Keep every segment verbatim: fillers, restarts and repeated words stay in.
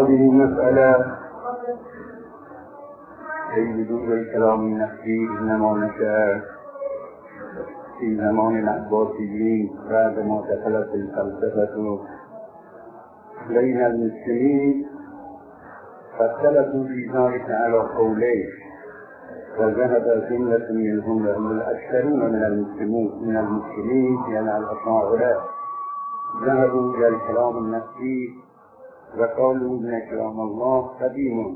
وهذه مسألة أي بدون الكلام النفسي إنما نشأ في زمان العباسيين بعدما دخلت الفلسفة بين المسلمين، فاختلفوا في ذلك على قولين، وذهب جملة منهم لأن الأكثرون من المسلمين من المسلمين يعني الأشاعرة ذهبوا إلى الكلام النفسي وقالوا إن كلام الله قديم،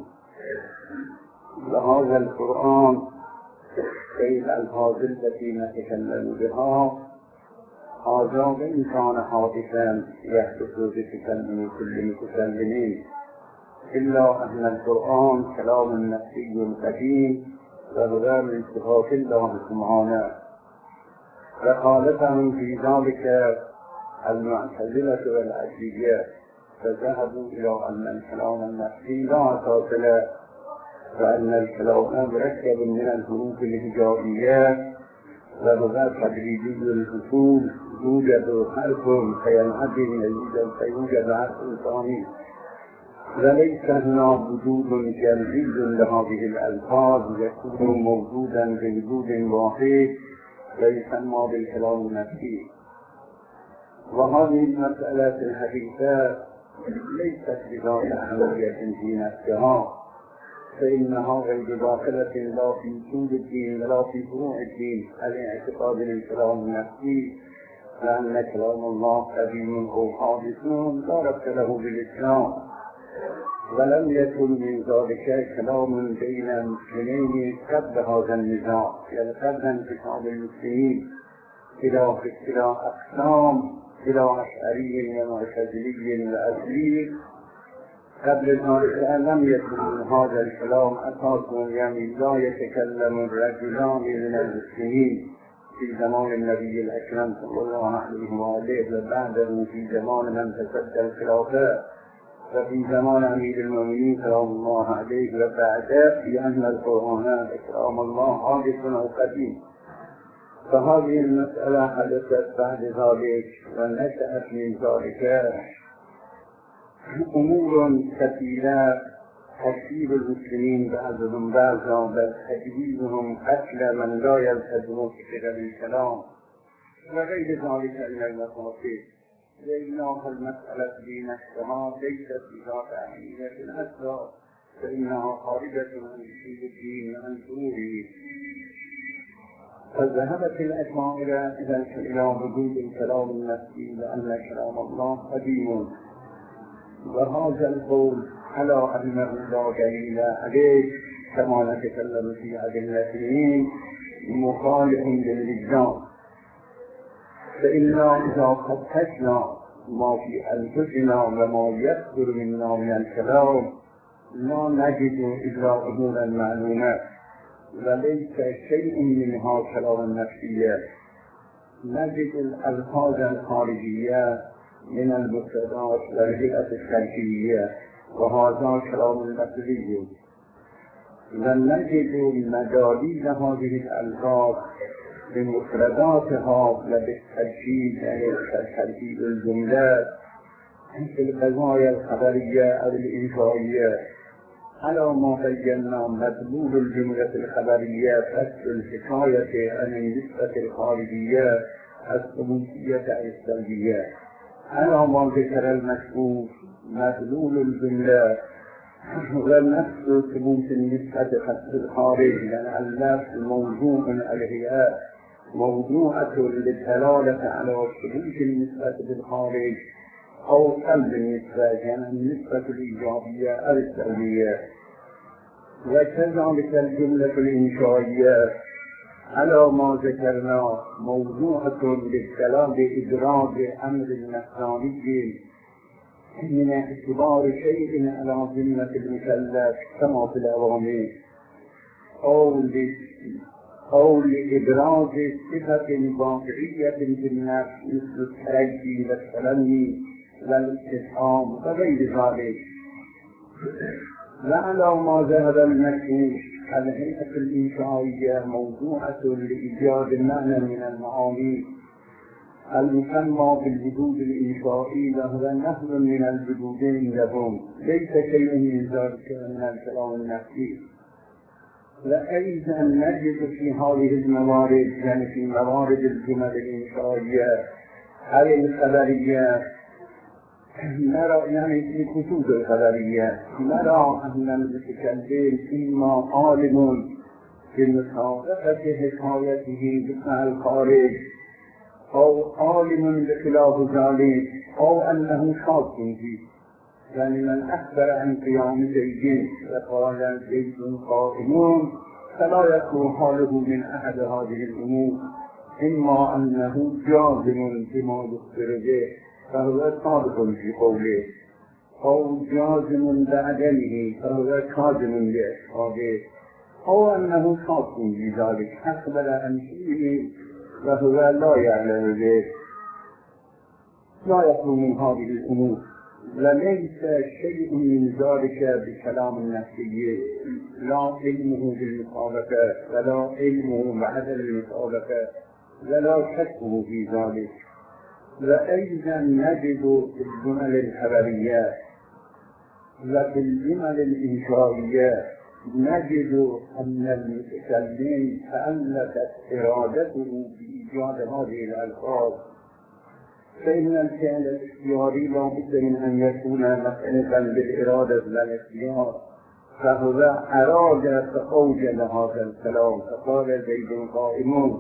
وهذا القرآن في الألفاظ التي نتكلم بها هذا إن كان حادثا يحدث بتكلم كل المتكلمين، إلا أن القرآن كلام نفسي قديم وهو من صفات الله سبحانه. وخالفهم في ذلك المعتزلة والأشعرية، فذهبوا إلى أن الكلام النفسي لا أساس له، وأن الكلام مركب من الحروف الهجائية وهو تدريجي الفصول، يوجد حرف فينعدم يوجد فيوجد حرف ثاني، وليس هناك وجود جمعي لهذه الألفاظ يكون موجودا بوجود واحد ويسمى بالكلام النفسي. وهذه المسألة الحديثة ليست بذات أهمية في نفسها، فإنها غير داخلة لا في أصول الدين ولا في فروع الدين الاعتقاد بالكلام النفسي، لأن كلام الله قديم أو حادث لا ربط له بالإسلام، ولم يكن من ذلك كلام بين المسلمين قبل هذا النزاع، يعني قبل انتخاب المسلمين إلى إلى أقسام إلى أشعري ومعتزلي وأشعري. قبل ذلك لم يكن هذا الكلام أساسا، يعني لا يتكلم الرجلان من المسلمين في زمان النبي الأكرم صلى الله عليه وآله وبعده في زمان من تسد الخلافة، وفي زمان أمير المؤمنين صلى الله عليه وبعده، لأن القرآن كلام الله حادث أو قديم. فهذه المسألة حدثت بعد ذلك، ونشأت من ذلك أمور كثيرة تكفير المسلمين بعضهم بعضا، بل تجويزهم قتل من لا يلتزم بقدر الكلام وغير ذلك من المفاسد. لأنها المسألة في نفسها ليست بذات أهمية الأسرى، فإنها خارجة عن أصول الدين وعن فروعه. فذهبت الأشاعرة إلى وجود الكلام النفسي لأن كلام الله قديم، وهذا القول على أنه لا دليل عليه كما نتكلم في أدلته مخالف للإجماع، فإنا إذا فتشنا ما في أنفسنا وما يصدر منا من الكلام لا نجد إلا أمورا معلومات، وليس شيء منها كلام نفسية. نجد الألفاظ الخارجية من المفردات والهيئة الخلفية، وهذا كلام نفسي، ونجد مجاليد هذه الألفاظ بمفرداتها وبالتركيب يعني تركيب الجملات في القضايا الخبرية أو الإنشائية على ما بينا. مدلول الجملة الخبرية فصل الحكاية عن النسبة الخارجية الثبوتية أو السلبية، على ما ذكر المشهور مدلول الجملة ونفس ثبوت النسبة الخارج، لأن النفس موضوع عليها موضوعة للدلالة على ثبوت النسبة بالخارج أو قلب النسبة، يعني النسبة الإيجابية أو السلبية. وكذلك الجملة الإنشائية على ما ذكرنا موضوعة للكلام بإدراج أمر نفساني من اعتبار شيء على ذمة المكلف كما في الأوامر، أو أو لإدراج صفة واقعية في النفس مثل الترجي والتلمي والاستفهام وغير ذلك. وعلى ما ذهب المشهور الهيئة الإنشائية موضوعة لإيجاد معنى من المعاني المسمى بالوجود الإنشائي وهو نحو من الوجودين لهم ليس شيء من ذلك من الكلام النفسي. وأيضا نجد في هذه الموارد يعني في موارد الجمل الإنشائية أي الخبرية نرى يعني في كتب الخبرية نرى أن المتكلم إما عالم بمصادقة حكايته باسم الخارج أو عالم بخلاف ذلك أو أنه شاك فيه. يعني من أخبر عن قيام زيد وقال زيد قائم فلا يكون حاله من أحد هذه الأمور، إما أنه جازم بما يخبر به فهو صادق في قوله، أو جازم بعدمه فهو كاذب بإشهاده، أو أنه شاك بذلك أخبر عن شيء وهو لا يعلم به. لا يكون من هذه الأمور، وليس شيء من ذلك بكلام النفسي، لا علمه بالمطابقة ولا علمه بعد المطابقة ولا شكه في ذلك. وأيضا نجد في الجمل الخبرية وفي الجمل الإنشائية نجد أن المتكلم تألفت إرادته بإيجاد هذه الألفاظ، فإن الفعل الاختياري لا بد من أن يكون مخلوقا بالإرادة والاختيار، فهو أراد فأوجد هذا الكلام فقال زيد قائم،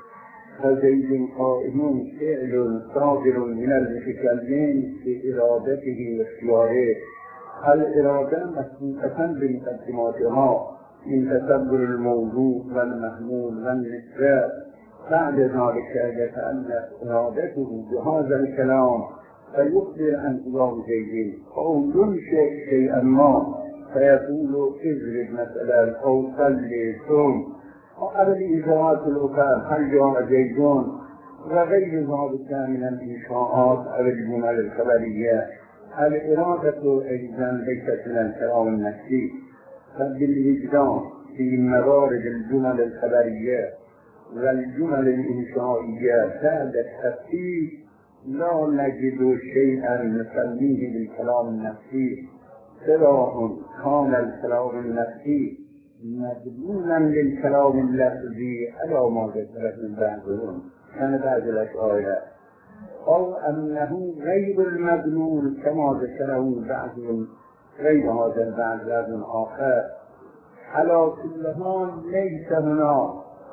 فزيد قائم فعل صادر من المتكلم بإرادته واختياره. الإرادة مسبوقة بمقدماتها من تدبر الموضوع والمحمول والنسبة، بعد ذلك يتألف إرادته بهذا الكلام فيخبر عن قيام زيد أو ينشئ شيئا ما فيقول اضرب مثلا أو صلي ثم وقبل الإجراءات الأخرى هل جاء زيد وغير ذلك من الإنشاءات أو الجمل الخبرية. الإرادة أيضا ليست من الكلام النفسي، فبالوجدان في موارد الجمل الخبرية والجمل الإنشائية بعد التفكير لا نجد شيئا نسميه بالكلام النفسي، سواء كان الكلام النفسي مدلولا للكلام اللفظي على ما ذكرت من بعضهم كان بعض الأشعار، أو أنه غير المدلول كما ذكره بعضهم غير هذا البعض بعض آخر. على كل حال ليس هناك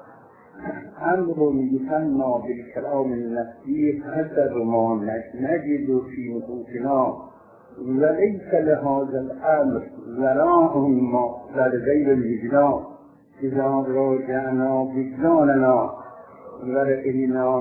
أمر يسمى بالكلام النفسي حسب ما نجد في نفوسنا، وليس لهذا الأمر وراء مقصد غير الوجدان. إذا راجعنا وجداننا ورأينا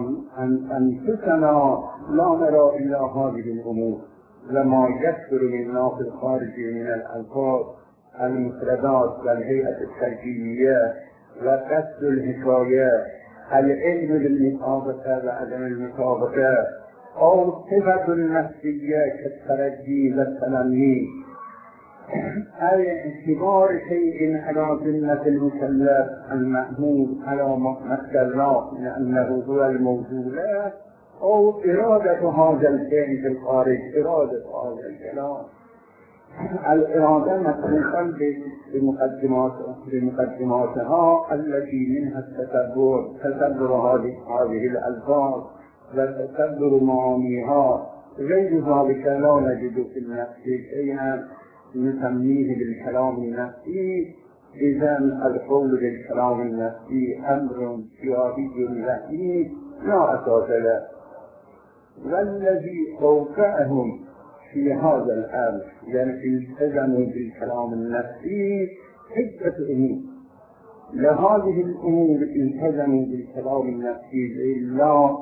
أنفسنا لا نرى إلا هذه الأمور، لما يكثر منا في الخارج من الألفاظ المفردات والهيئة التركيبية وقصد الحكاية، العلم بالمطابقة وعدم المطابقة، أو صفة النفسية كالترجي والتمني، أي اعتبار شيء على ذمة المكلف المأمور على مقتضاه لأنه هو الموجود، أو إرادة هذا الفعل في الخارج، إرادة هذا الكلام. الإرادة مسبوقة بمقدماتها التي منها التدبر، تدبر هذه الألفاظ وتدبر معانيها. غير ذلك لا نجد في النفس شيئا نسميه بالكلام النفسي. إذا القول بالكلام النفسي أمر سياسي ذكي لا أساس له، والذي أوقعهم في هذا الأمر يعني التزموا بالكلام النفسي عدة أمور. لهذه الأمور التزموا بالكلام النفسي إلا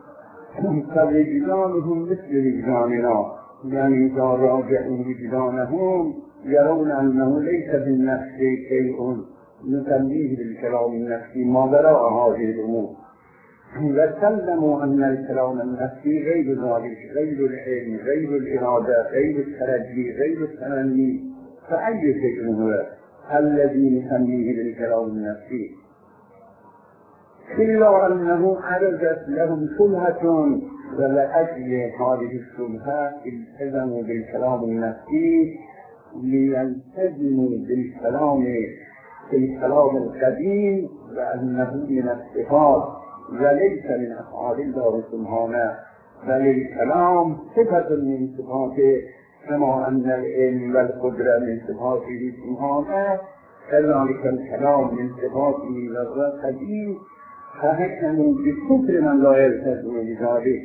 فوجدانهم مثل وجداننا، يعني إذا راجعوا وجدانهم يرون أنه ليس بالنفس شيء نسميه بالكلام النفسي ما وراء هذه الأمور، وسلموا أن الكلام النفسي غير ذلك، غير العلم، غير الإرادة، غير الترجي، غير التمني. فأي شيء هو الذي نسميه بالكلام النفسي؟ إلا أنه عرضت لهم شبهة، ولأجل هذه الشبهة التزموا بالكلام النفسي ليلتزموا بالكلام بالكلام القديم وأنه من الصفات وليس من أفعال الله سبحانه، بل الكلام صفة من صفاته، كما أن العلم والقدرة من صفاته سبحانه كذلك الكلام من صفاته القديم، فهكذا بكفر من لا يلتزم بذلك.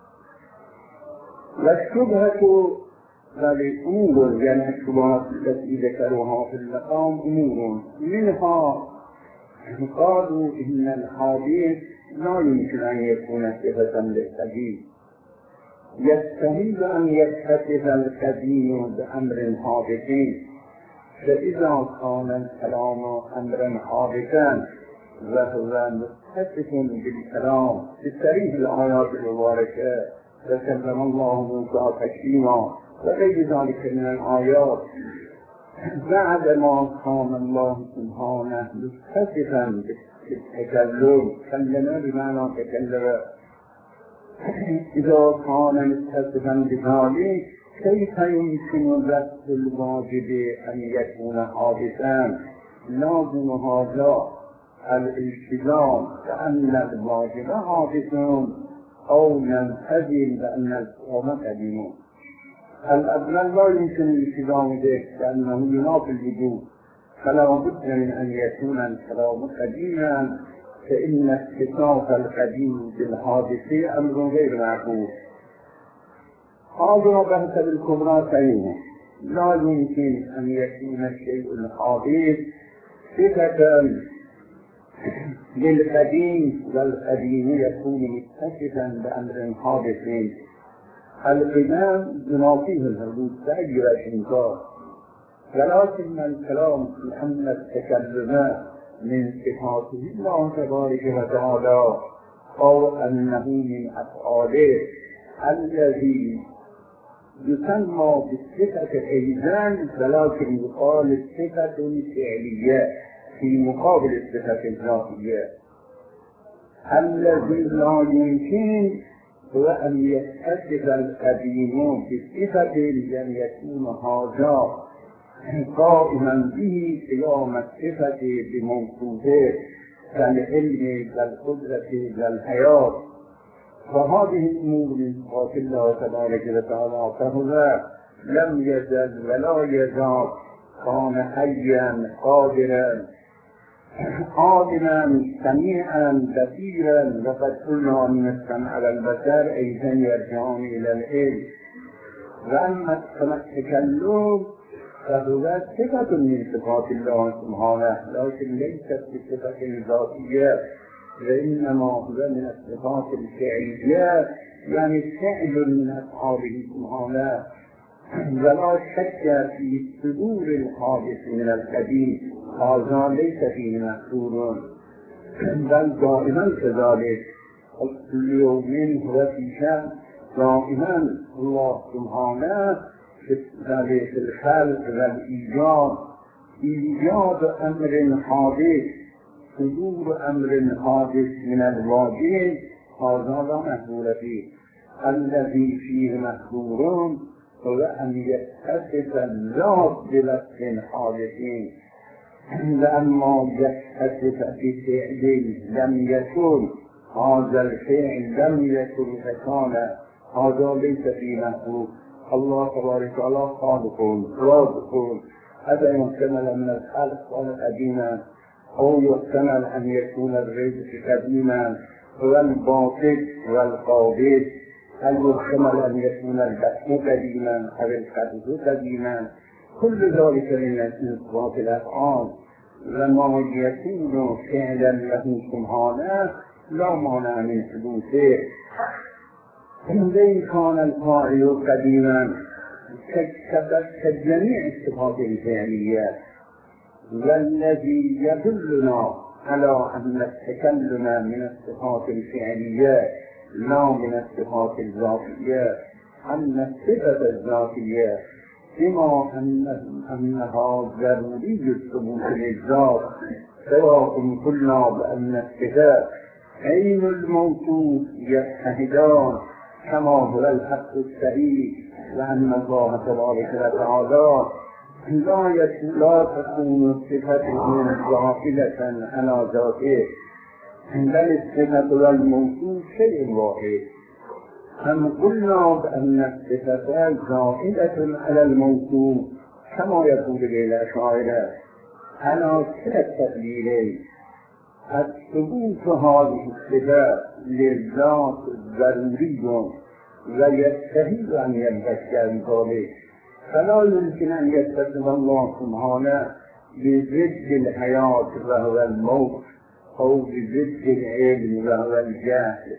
والشبهة والأمور، يعني الشبهات التي ذكروها في المقام أمور، منها قالوا إن الحادث لا يمكن أن يكون صفة للقديم، يستحيل أن يتصف القديم بأمر حادث، فإذا كان الكلام أمرا حادثا وهو متصف بالكلام في صريح الآيات المباركة وكلم الله موسى تكليما وغير ذلك من الآيات، بعد ما كان الله سبحانه متصفا بالتكلم، كلم بمعنى تكلم، إذا كان متصفا بذلك كيف يمكن رد الواجب أن يكون حادثا؟ لازم هذا الالتزام بأن الواجب حادث أو نلتزم بأن القوم قديم. الأول لا يمكن الالتزام به لأنه ينافي الوجود، فلا بد من أن يكون الكلام قديما، فإن اتصاف القديم بالحادث أمر غير معقول. هذا بحث بالكبرى سيئة، لا يمكن أن يكون الشيء الحادث صفة للقديم والقديم يكون متصفا بأمر حادث. القدام ينافيه الحدوث بأي وجه، ولكن الكلام لأن التكلم من صفاته الله تبارك وتعالى أو أنه من أفعاله الذي يسمى بالصفة أيضا، ولكن يقال الصفة الفعلية في مقابل الصفة الذاتية. الذي لا يمكن هو أن يتصف القديم بصفة لم يكون هذا قائما به قيام الصفة بموصوفه كالعلم والقدرة والحياة، فهذه الأمور من صفات الله تبارك وتعالى، فهو لم يزل ولا يزال كان حيا قادرا عالما سميعا بصيرا، وقد قلنا ان السمع والبصر ايضا يرجعان الى العلم. واما التكلم فهو صفة من صفات الله سبحانه، لكن ليست بصفة ذاتية، وانما هو من الصفات الفعلية، يعني فعل من افعاله سبحانه. ولا شك في صدور الحادث من القديم، هذا ليس فيه محصور، بل دائما كذلك، كل يوم هو في شأن، دائما الله سبحانه في الخلق والإيجاد، إيجاد أمر حادث، صدور أمر حادث من الواجب، هذا لا محصور فيه. الذي فيه محصور هو أن يتصف الذات بلفظ حادثين، لأنه يتصف بفعل لم يكن، هذا الفعل لم يكن فكان، هذا ليس فيه محصور. الله تبارك وتعالى خالق رازق، هذا يحتمل أن الخلق كان قديما، أو يحتمل أن يكون الرزق قديما، والباسط والقابض، هل يحتمل أن يكون البحث قديما أو القبض قديما، كل ذلك من صفات الأفعال، وما يكون فعلا له سبحانه لا مانع من حدوثه. إن كان الفاعل قديما كجميع الصفات الفعلية، والذي يدلنا على أن التكلم من الصفات الفعلية لا من الصفات الذاتية، أن الصفة الذاتية بما أنها ضروري الثبوت للذات، سواء قلنا بأن الصفات عين الموصوف يتحدان كما هو الحق الصحيح، وأن الله تبارك وتعالى لا تكون صفته ظاهرة على ذاته، بل الصفة والموصوف شيء واحد. أم قلنا بأن الصفات زائدة على الموصوف كما يقول الأشاعرة على كلا التقليلين. الثبوت هذه الصفات للذات ضروري ويستحيل أن ينبشر ذلك، فلا يمكن أن يتصف الله سبحانه بضد الحياة وهو الموت، أو بضد العلم وهو الجهل،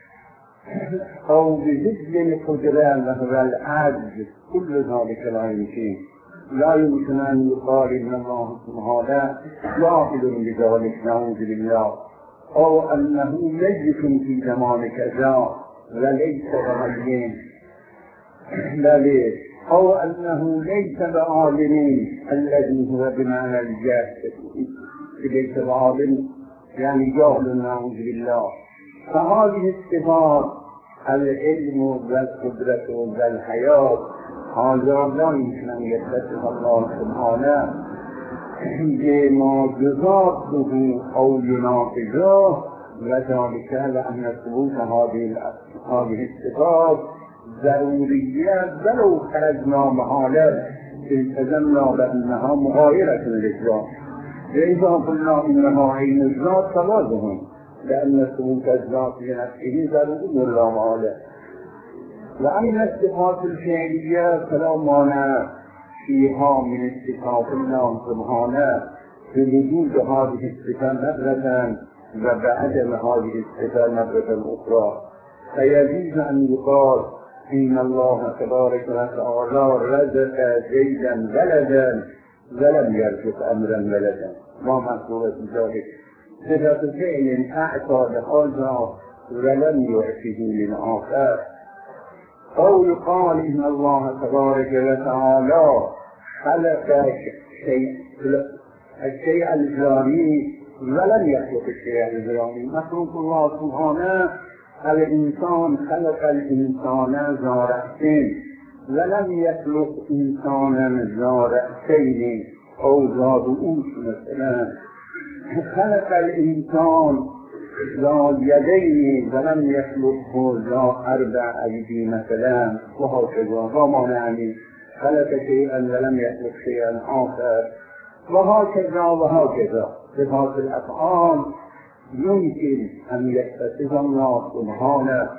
أو بضد القدرة وهو العجز. كل ذلك لا يمكن. لا يمكن أن يقال إن الله سبحانه جاهل بذلك نعوذ بالله، أو أنه ميت في زمان كذا وليس بعلم، أو أنه ليس بعالم الذي هو بمعنى الجاهل، ليس بعالم يعني جاهل نعوذ بالله. فهذه الصفات العلم والقدرة والحياة هذا لا يمكن أن يتصف الله سبحانه بما جزاته أو يناقضه، وذلك لأن ثبوت هذه هذه الصفات ضرورية ولو خرجنا محالا التزمنا بأنها مغايرة للذات. فإذا قلنا إنها عين الذات فلازم، لأن ثبوت الذات لنفسه ضروري لا محالة. وأما الصفات الفعلية فلا مانع فيها من صفات الله سبحانه بوجود هذه الصفة مرة وبعدم هذه الصفة مرة أخرى. فيجوز أن يقال إن الله تبارك وتعالى رزق زيدا ولدا ولم يرزق أمرا ولدا. ما معنى ذلك؟ صفة فعل أعطى لهذا ولم يعطه للآخر. أو يقال إن الله تبارك وتعالى خلق الشيء الشيء الفلاني ولم يخلق الشيء الفلاني. مخلوق الله سبحانه الإنسان خلق الإنسان ذا رأسين ولم يخلق إنسانا ذا رأسين أو ذا رؤوس مثلا. خلق الإنسان ذا يدين ولم يخلقه ذا أربع أيدي مثلا، وهكذا. وما يعني خلق شيئا ولم يخلق شيئا آخر، وهكذا وهكذا. صفات الأفعال يمكن أن يتصف الله سبحانه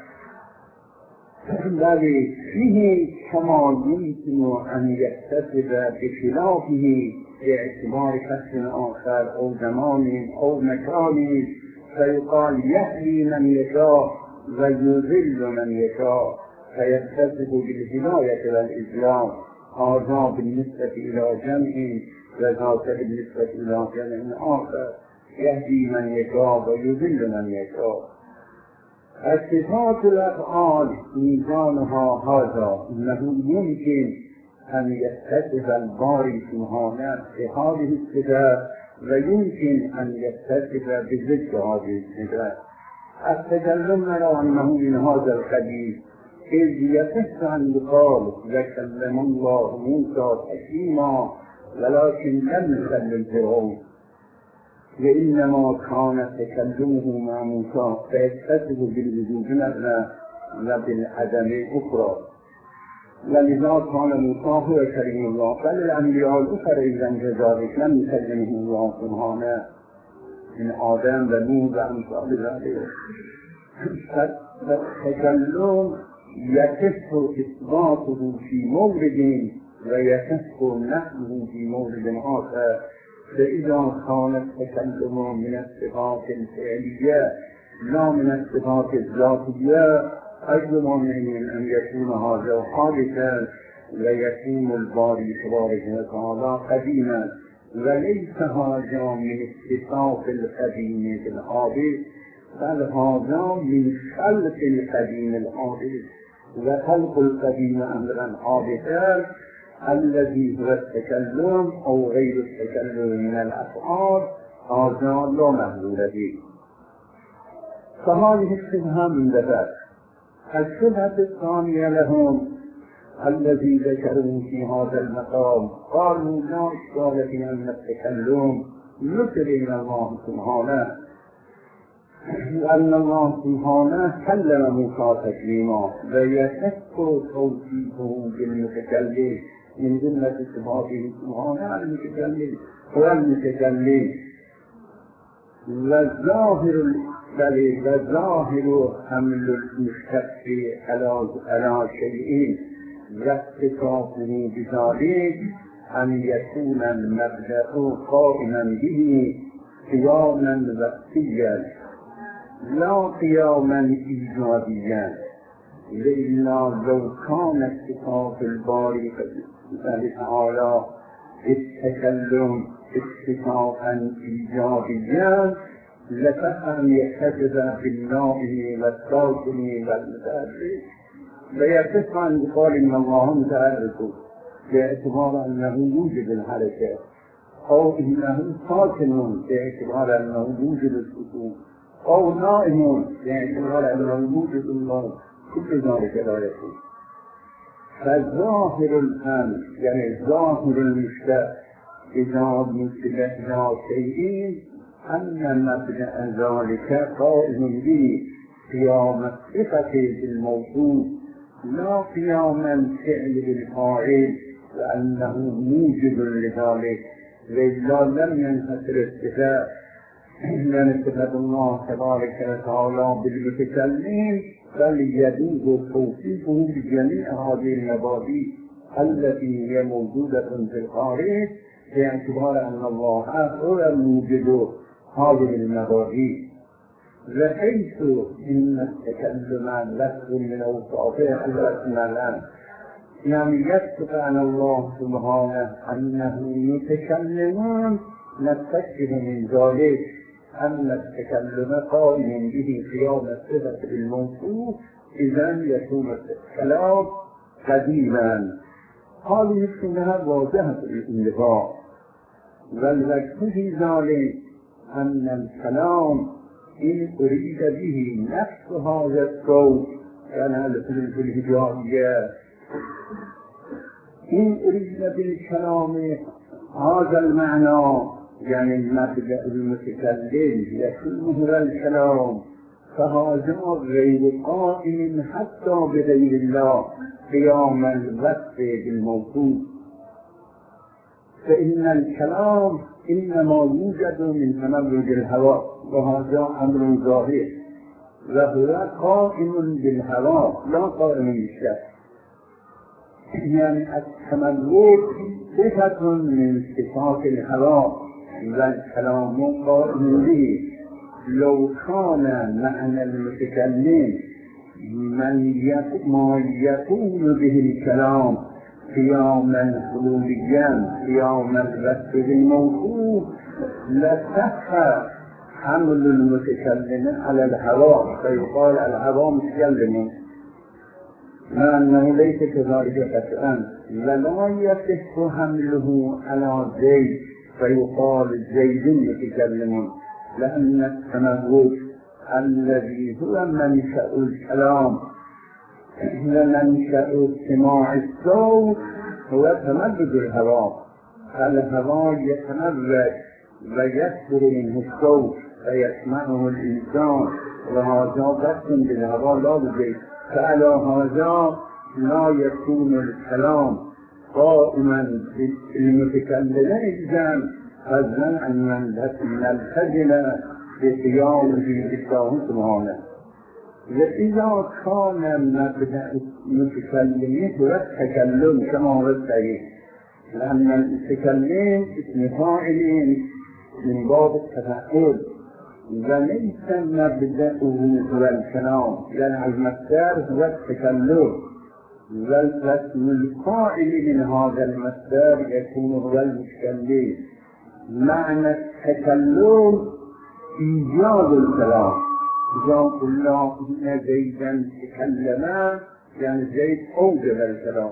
بل فيه كما يمكن أن يتصف بخلافه باعتبار شخص آخر أو زمان أو مكان، فيقال يهدي من يشاء ويضل من يشاء، فيتصف بالهداية والإسلام. هذا بالنسبة إلى جمع وذاك بالنسبة إلى جمع آخر. يهدي من يشاء ويضل من يشاء. الصفات الأفعال ميزانها هذا، أنه يمكن أن يتصف الباري سبحانه بهذه الصفات ويمكن أن يتصف بضد هذه الصفات. التكلم على أنه من هذا القبيل، إذ يصح أن يقال وكلم الله موسى تكليما ولكن لم يكلم فرعون، وإنما كان تكلمه مع موسى فيتصف بالوجود الأدنى وبالعدم الأخرى. ولذا كان موسى هو كريم الله، بل الأنبياء الأخرى إذا كذلك لم يكلمه الله سبحانه من آدم ونوح وأمثال ذلك. فالتكلم يصح إثباته في مورد ويصح نفيه في مورد آخر. فإذا كان التكلم من الصفات الفعلية لا من الصفات الذاتية، أجل من أن يكون هذا حادثا ويكون الباري تبارك وتعالى قديما، وليس هذا من الصفات القديم الحادث، بل هذا من خلق القديم الحادث. وخلق القديم أمرا حادثا الذي هو التكلم أو غير التكلم من الأفعال، هذا لا محلول به. فهذه الشبهة من ذلك. الشبهة الثانية لهم الذي ذكروا في هذا المقام قالوا لا إشكال في أن التكلم مثل إلى الله سبحانه، لأن الله سبحانه كلم موسى تكليما ويشك توصيفه بالمتكلم من جملة صفاته سبحانه المتكلم هو المتكلم. والظاهر بل والظاهر حمل المشتق على شيء واتصافه بذلك أن يكون المبدأ قائما به قياما وقتيا لا قياما إيجابيا، إلا لو كان اتصاف الباري تعالى التكلم اتصافا إيجابيا لفهم يحتجز بالنائم والساكن والمتحرك ويصف عن قول إن الله متحرك باعتبار أنه يوجد الحركة، أو إنه ساكن باعتبار أنه يوجد السكون، أو نائم باعتبار أنه يوجد النوم، كل ذلك لا يكون. فالظاهر الآن يعني الظاهر المشتق إذا مثل إلى شيء أن مبدأ ذلك قائم به قيام الصفة بالموصوف لا قيام الفعل بالفاعل، لأنه موجب لذلك، وإلا لم ينحصر الصفات لأن صفة الله تبارك وتعالى بالمتكلم بل يجوز توصيفه بجميع هذه المبادئ التي هي موجودة في الخارج باعتبار أن الله هو الموجد هذه المبادئ. وحيث إن التكلم لفظ من أوصافه الأسماء يعني يثبت عن الله سبحانه أنه متكلم، نستشهد من ذلك أن التكلم قائم به قيام الصفة بالموصوف، إذن يكون الكلام قديما. هذه الشبهة واضحة الانتفاع، والوجه في ذلك أن الكلام إن أريد به نفس هذا الصوت كان الفيلم في الهجائية، إن أريد بالكلام هذا المعنى يعني المبدأ المتكلم يكون هو الكلام، فهذا غير قائم حتى بغير الله قيام الوصف بالموصوف، فإن الكلام إنما يوجد من تمرد الهواء، وهذا أمر ظاهر، وهو قائم بالهواء لا قائم بالشخص. يعني التمرد صفة من صفات الهواء والكلام قائم به. لو كان معنى المتكلم من ما يكون به الكلام قياما حلوليا قياما الوصف بالموصوف لصح حمل المتكلم على الهواء، فيقال الهواء متكلم، مع أنه ليس كذلك قطعا، ولا يصح حمله على زيد فيقال زيد متكلم، لأن التمرد الذي هو منشأ الكلام ومنشأ استماع الصوت هو تمرد الهواء. الهواء يتمرد ويكبر منه الصوت فيسمعه الإنسان، وهذا بس بالهواء لا بزيد. فعلى هذا لا يكون الكلام قائما بالمتكلم إذن فضلا عن نلتزم بقيامه بالله سبحانه. وإذا كان مبدأ المتكلم هو التكلم كما هو الصحيح، لأن المتكلم اسم فاعل من باب التفاعل، وليس مبدأه هو الكلام، لأن المصدر هو التكلم، والاسم الفاعل من هذا المصدر يكون هو المتكلم. معنى التكلم إيجاد الكلام، إذا قلنا إن زيدا تكلم يعني زيد أوجب الكلام،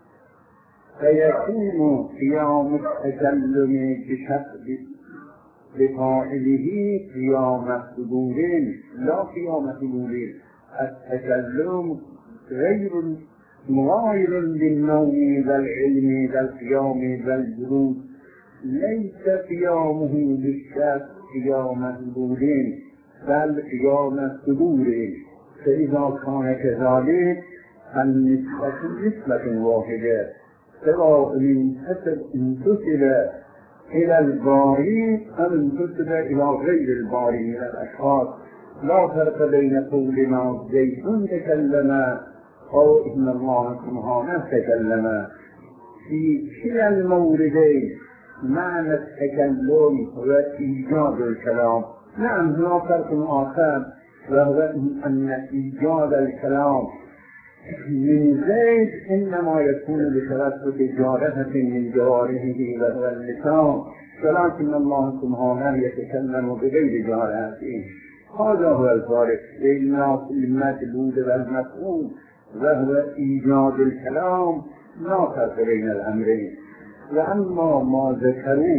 فيكون قيام التكلم بشكل لقائله قيام الصدورين لا قيام صدورين. التكلم غير مغاير للنوم والعلم والقيام والجلوس، ليس قيامه بالشك قيام صدورين بل قيام صدورين. فإذا كان كذلك فالنسبة نسبة واحدة، سواء انتسب انتسب إلى الباري أم انتسب إلى غير الباري من الأشخاص. لا فرق بين قول ما زيد تكلم أو إن الله سبحانه تكلم. في كلا الموردين معنى التكلم هو إيجاد الكلام. نعم هناك فرق آخر، وهو أن إيجاد الكلام من زيد إنما يكون بتوسط جارحة من جوارحه وهو اللسان، ولكن الله سبحانه يتكلم بغير جارحته. هذا هو الفارق بين المطلوب والمفهوم، وهو إيجاد الكلام، لا فرق بين الأمرين. وأما ما ذكروه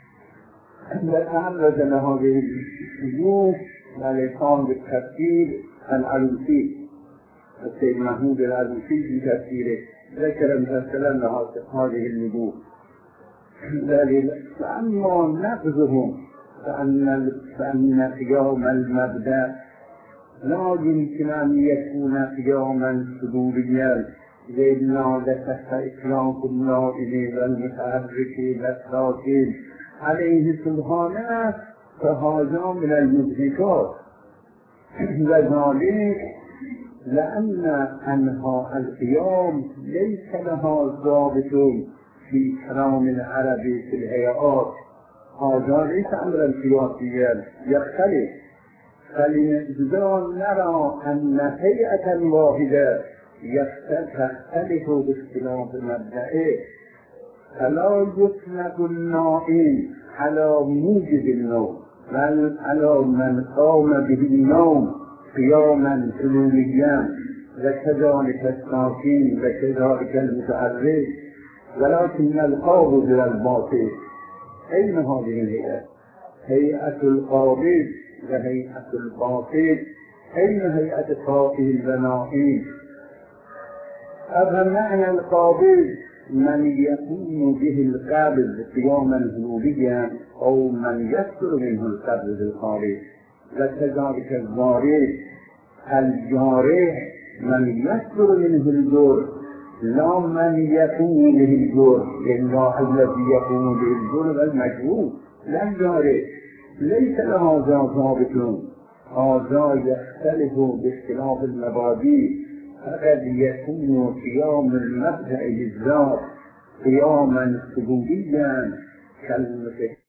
لتعرض لهذه الوجوه والإقام بالتفسير العروسي. السيد محمود العروسي في تفسيره ذكر مثلا هذه الوجوه. فأما نقضهم فأن فأن قيام المبدأ لا يمكن أن يكون قياما صدوريا، لأن تحت إطلاق النائم والمتحرك والساكن عليه سبحانه، فهذا من المدركات. وذلك لأن أنواع القيام ليس لها ضابط في كلام العربي في الهيئات. هذا ليس أمرا سياسيا يختلف، فلذا نرى أن هيئة واحدة تختلف باختلاف مبدئه، فلا يطلق النائم على موجب النوم بل على من قام به النوم قياما حلوليا، وكذلك الساكن وكذلك المتحرك. ولكن القابض والباطل أين هذه الهيئة؟ هيئة القابض وهيئة الباطل. أين هيئة القائل ونائم؟ أفمعنى القابض من يكون به القابض قياما حلوليا أو من يكثر منه القابض الخارج، وكذلك الجارح الجارح من يكثر منه الجرح لا من يكون به الجرح، لله الذي يكون به الجرح المجهول لا الجارح، ليس لهذا ضابط. هذا يختلف باختلاف المبادئ، فقد يكون قيام المبدأ بالذات قياما سجوديا كالمسك